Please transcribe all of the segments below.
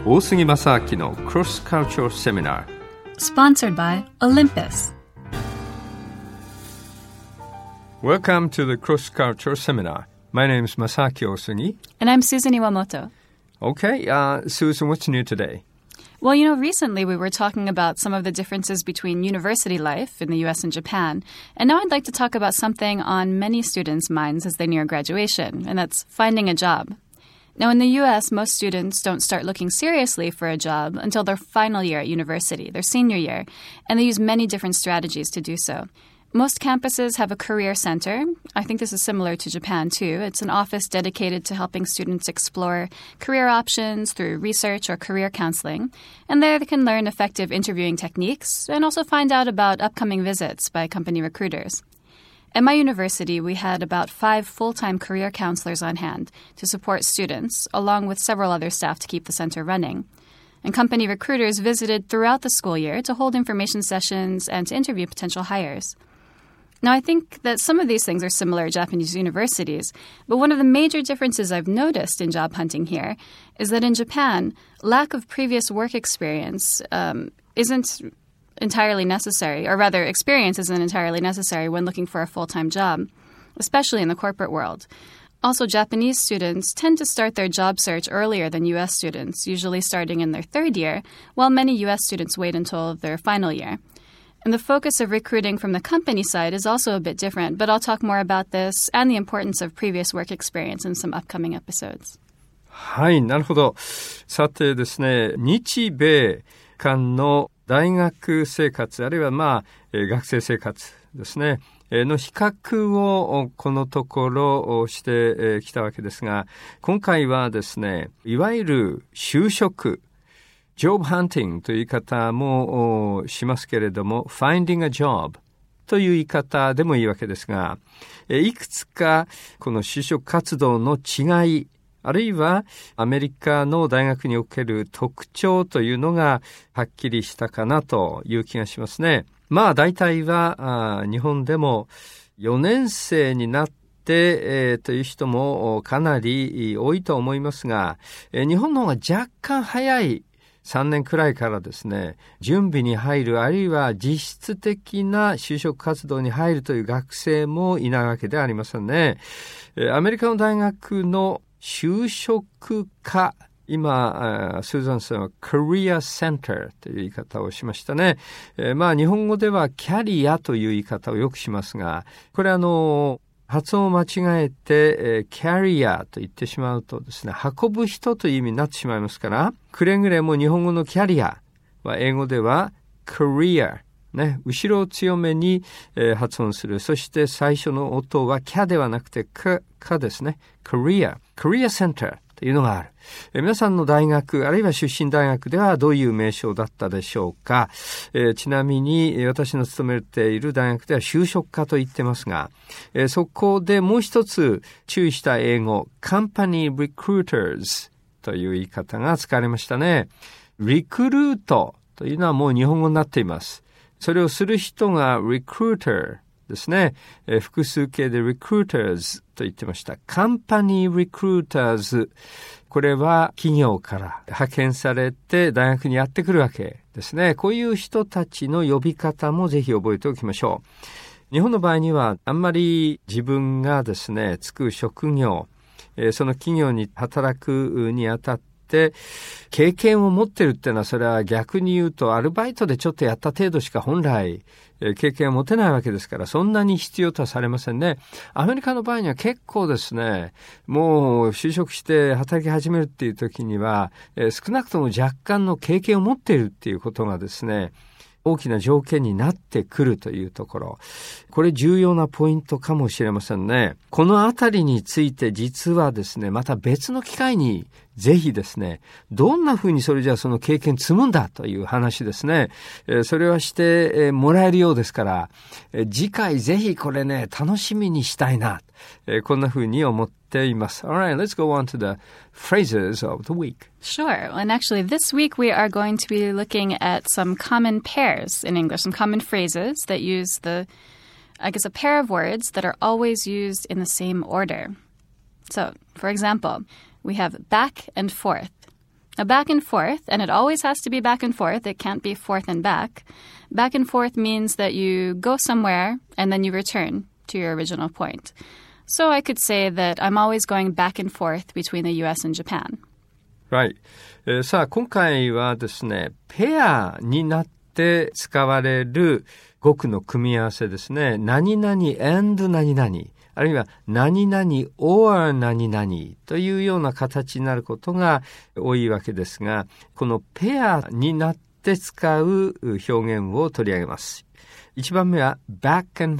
大杉正明の Cross Cultural Seminar Sponsored by Olympus. Welcome to the Cross Cultural Seminar. My name is Masaki Osugi. And I'm Susan Iwamoto. Okay, Susan, what's new today? Well, recently we were talking about some of the differences between university life in the U.S. and Japan. And now I'd like to talk about something on many students' minds as they near graduation, and that's finding a job. Now, in the U.S., most students don't start looking seriously for a job until their final year at university, their senior year, and they use many different strategies to do so. Most campuses have a career center. I think this is similar to Japan, too. It's an office dedicated to helping students explore career options through research or career counseling. And there they can learn effective interviewing techniques and also find out about upcoming visits by company recruiters. At my university, we had about 5 full-time career counselors on hand to support students, along with several other staff to keep the center running. And company recruiters visited throughout the school year to hold information sessions and to interview potential hires. Now, I think that some of these things are similar at Japanese universities, but one of the major differences I've noticed in job hunting here is that in Japan, lack of previous work experience isn't entirely necessary, or rather, experience isn't entirely necessary when looking for a full-time job, especially in the corporate world. Also, Japanese students tend to start their job search earlier than U.S. students, usually starting in their 3rd year, while many U.S. students wait until their final year. And the focus of recruiting from the company side is also a bit different, but I'll talk more about this and the importance of previous work experience in some upcoming episodes. はい、なるほど。さてですね、日米間の大学生活、あるいは学生生活ですね、の比較をこのところしてきたわけですが、今回はですね、いわゆる就職、job hunting という言い方もしますけれども、finding a job という言い方でもいいわけですが、いくつかこの就職活動の違い、あるいはアメリカの大学における特徴というのがはっきりしたかなという気がしますね。大体は日本でも4年生になってという人もかなり多いと思いますが、日本の方が若干早い3年くらいからですね、準備に入る、あるいは実質的な就職活動に入るという学生もいないわけではありませんね。アメリカの大学の就職課、今、スーザンさんは Career Center という言い方をしましたね。日本語ではキャリアという言い方をよくしますが、これ発音を間違えて、キャリアと言ってしまうとですね、運ぶ人という意味になってしまいますから、くれぐれも日本語のキャリアは英語では Career、ね、後ろを強めに、発音する。そして最初の音はキャではなくてかですね。Career Center というのがある。皆さんの大学、あるいは出身大学ではどういう名称だったでしょうか。ちなみに私の勤めている大学では就職課と言ってますが、そこでもう一つ注意した英語、Company Recruiters という言い方が使われましたね。リクルートというのはもう日本語になっています。それをする人が recruiter ですね。複数形で recruiters と言ってました。company recruiters。これは企業から派遣されて大学にやってくるわけですね。こういう人たちの呼び方もぜひ覚えておきましょう。日本の場合にはあんまり自分がですね、就く職業、その企業に働くにあたって経験を持ってるっていうのは、それは逆に言うとアルバイトでちょっとやった程度しか本来経験を持てないわけですから、そんなに必要とはされませんね。アメリカの場合には結構ですね、もう就職して働き始めるっていう時には、少なくとも若干の経験を持っているっていうことがですね、大きな条件になってくるというところ。これ重要なポイントかもしれませんね。このあたりについて実はですね、また別の機会にぜひですね、どんな風にそれじゃあその経験積むんだという話ですね。それはしてもらえるようですから、次回ぜひこれね、楽しみにしたいな。こんな風に思っています。Alright, let's go on to the phrases of the week. Sure. And actually this week we are going to be looking at some common pairs in English, some common phrases that use a pair of words that are always used in the same order. So, for example, we have back and forth. A back and forth, and it always has to be back and forth. It can't be forth and back. Back and forth means that you go somewhere and then you return to your original point. So I could say that I'm always going back and forth between the US and Japan. Right. さあ、今回はですね、ペアになって使われる語句の組み合わせですね。何々 and 何々。あるいは何々 or 何々というような形になることが多いわけですが、このペアになって使う表現を取り上げます。1番目は back and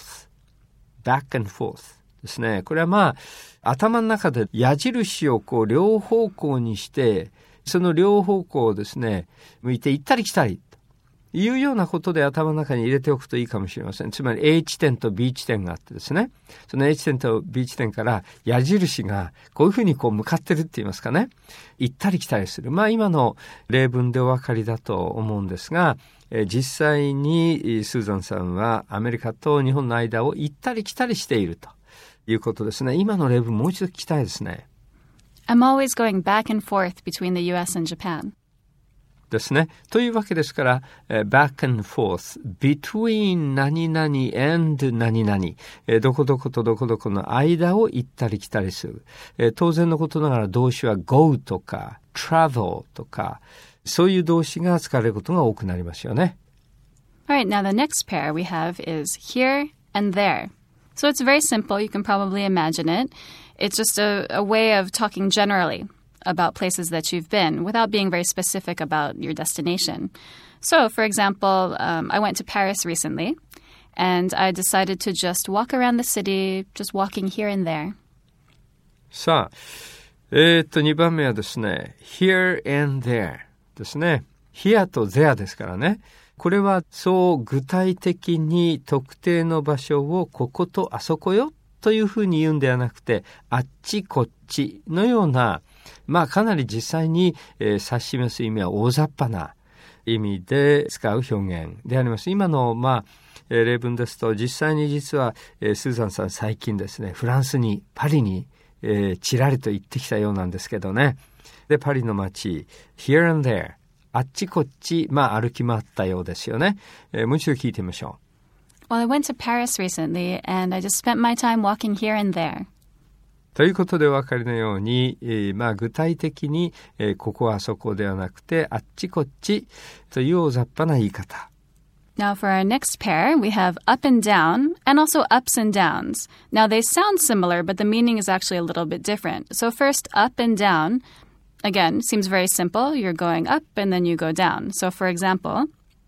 forth。back and forth ですね。これはまあ、頭の中で矢印をこう両方向にして、その両方向をですね、向いて行ったり来たり。いうようなことで頭の中に入れておくといいかもしれません。つまり A 地点と B 地点があってですね。その A 地点と B 地点から矢印がこういうふうにこう向かってるって言いますかね。行ったり来たりする。まあ今の例文でお分かりだと思うんですが、実際にスーザンさんはアメリカと日本の間を行ったり来たりしているということですね。今の例文もう一度聞きたいですね。 I'm always going back and forth between the US and Japan. ですね。というわけですから、back and forth, between 何々 and 何々、どこどことどこどこの間を行ったり来たりする。当然のことながら動詞は go とか travel とか、そういう動詞が使われることが多くなりますよね。 Alright, now the next pair we have is here and there. So it's very simple. You can probably imagine it. It's just a way of talking generally.about places that you've been without being very specific about your destination. So, for example, I went to Paris recently, and I decided to just walk around the city, just walking here and there. さあ、2番目はですね、here and there ですね。here と there ですからね。これはそう具体的に特定の場所をこことあそこよというふうに言うんではなくて、あっちこっちのようなまあかなり実際に、指し示す意味は大雑把な意味で使う表現であります。今の例文ですと実際に実は、スーザンさん最近ですね、フランスにパリに、ちらりと行ってきたようなんですけどね。で、パリの街 here and there あっちこっち歩き回ったようですよね。もう一度聞いてみましょう。Well, I went to Paris recently and I just spent my time walking here and there. ということでお分かりのように、具体的に、ここはあそこではなくてあっちこっちという大雑把な言い方。 Now for our next pair, we have up and down and also ups and downs. Now they sound similar, but the meaning is actually a little bit different. So first, up and down, again, seems very simple. You're going up and then you go down. So for example,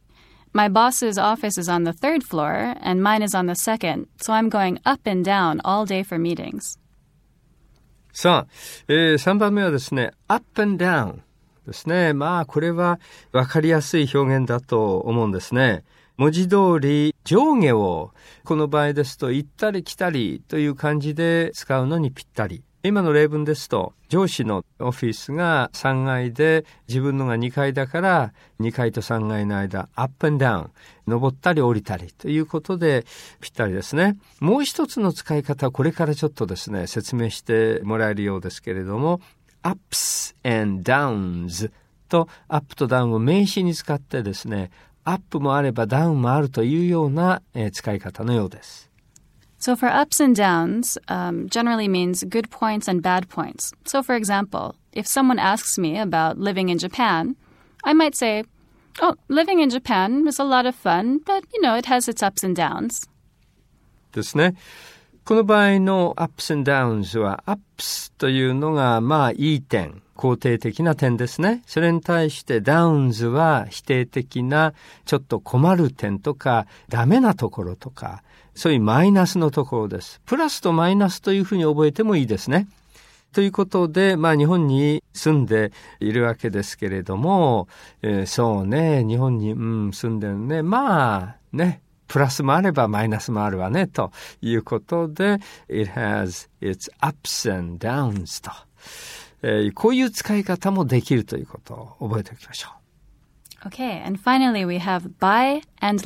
my boss's office is on the third floor and mine is on the second. So I'm going up and down all day for meetings. さあ、3番目はですね、up and down ですね。これは分かりやすい表現だと思うんですね。文字通り上下をこの場合ですと行ったり来たりという感じで使うのにぴったり。今の例文ですと上司のオフィスが3階で自分のが2階だから2階と3階の間アップ&ダウン登ったり降りたりということでぴったりですね。もう一つの使い方はこれからちょっとですね説明してもらえるようですけれども ups and downs とアップとダウンを名詞に使ってですねアップもあればダウンもあるというような使い方のようです。 So for ups and downs, generally means good points and bad points. So for example, if someone asks me about living in Japan, I might say, oh, living in Japan is a lot of fun, but, it has its ups and downs. ですね。この場合の ups and downs は ups というのがいい点、肯定的な点ですね。それに対して downs は否定的なちょっと困る点とかダメなところとかそういうマイナスのところです。プラスとマイナスというふうに覚えてもいいですね。ということで、日本に住んでいるわけですけれども、そうね、日本に、住んでるね。プラスもあればマイナスもあるわね、ということで、it has its ups and downs と。こういう使い方もできるということを覚えておきましょう。Okay, and finally we have by and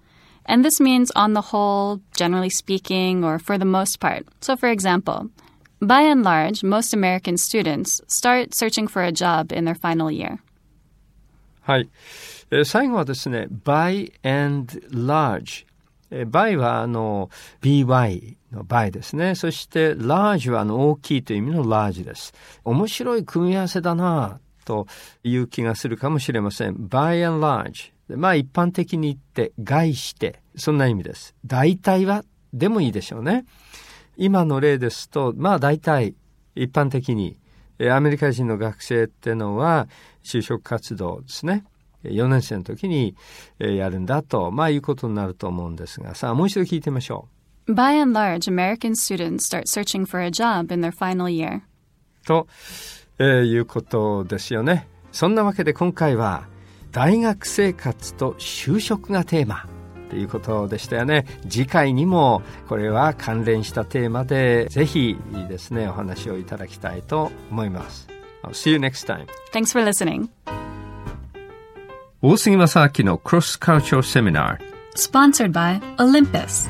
large.And this means on the whole, generally speaking, or for the most part. So for example, By and large, most American students start searching for a job in their final year. はい。最後はですね、by and large。by はby の by ですね。そして large は大きいという意味の large です。面白い組み合わせだなという気がするかもしれません。by and large。まあ一般的に言って概してそんな意味です。大体はでもいいでしょうね。今の例ですとまあ大体一般的にアメリカ人の学生ってのは就職活動ですね。4年生の時にやるんだとまあいうことになると思うんですが、さあもう一度聞いてみましょう。By and large, American students start searching for a job in their final year. と、いうことですよね。そんなわけで今回は大学生活と就職がテーマということでしたよね。次回にもこれは関連したテーマでぜひですねお話をいただきたいと思います。I'll see you next time. Thanks for listening. 大杉正明の Cross Cultural Seminar Sponsored by Olympus。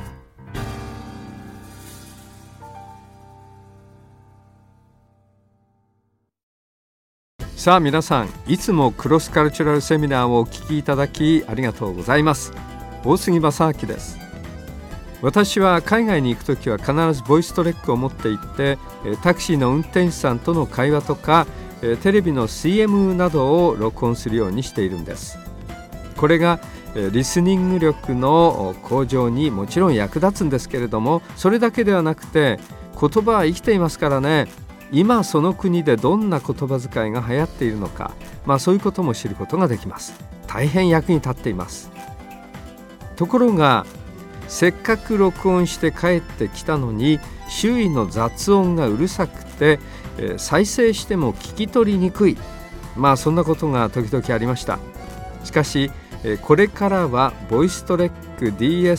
さあ皆さん、いつもクロスカルチュラルセミナーをお聞きいただきありがとうございます。大杉正明です。私は海外に行くときは必ずボイストレックを持って行ってタクシーの運転手さんとの会話とかテレビの CM などを録音するようにしているんです。これがリスニング力の向上にもちろん役立つんですけれども、それだけではなくて言葉は生きていますからね。今その国でどんな言葉遣いが流行っているのか、そういうことも知ることができます。大変役に立っています。ところがせっかく録音して帰ってきたのに周囲の雑音がうるさくて再生しても聞き取りにくい、そんなことが時々ありました。しかしこれからはボイストレック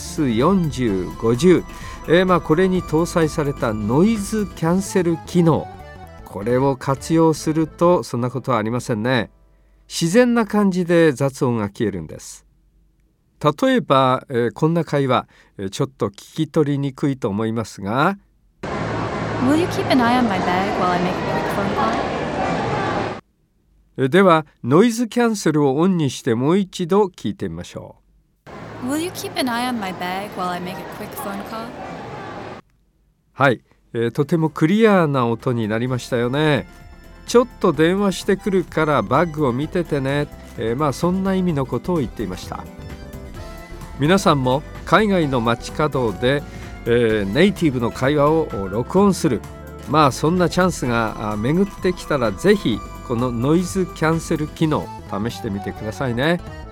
DS4050、これに搭載されたノイズキャンセル機能、これを活用するとそんなことはありませんね。自然な感じで雑音が消えるんです。例えば、こんな会話、ちょっと聞き取りにくいと思いますが Will you keep an eye on my bag while I make a quick phone call? ではノイズキャンセルをオンにしてもう一度聞いてみましょう。Will you keep an eye on my bag while I make a quick phone call? はい、とてもクリアな音になりましたよね。ちょっと電話してくるからバッグを見ててね、そんな意味のことを言っていました。皆さんも海外の街角で、ネイティブの会話を録音する、そんなチャンスが巡ってきたらぜひこのノイズキャンセル機能試してみてくださいね。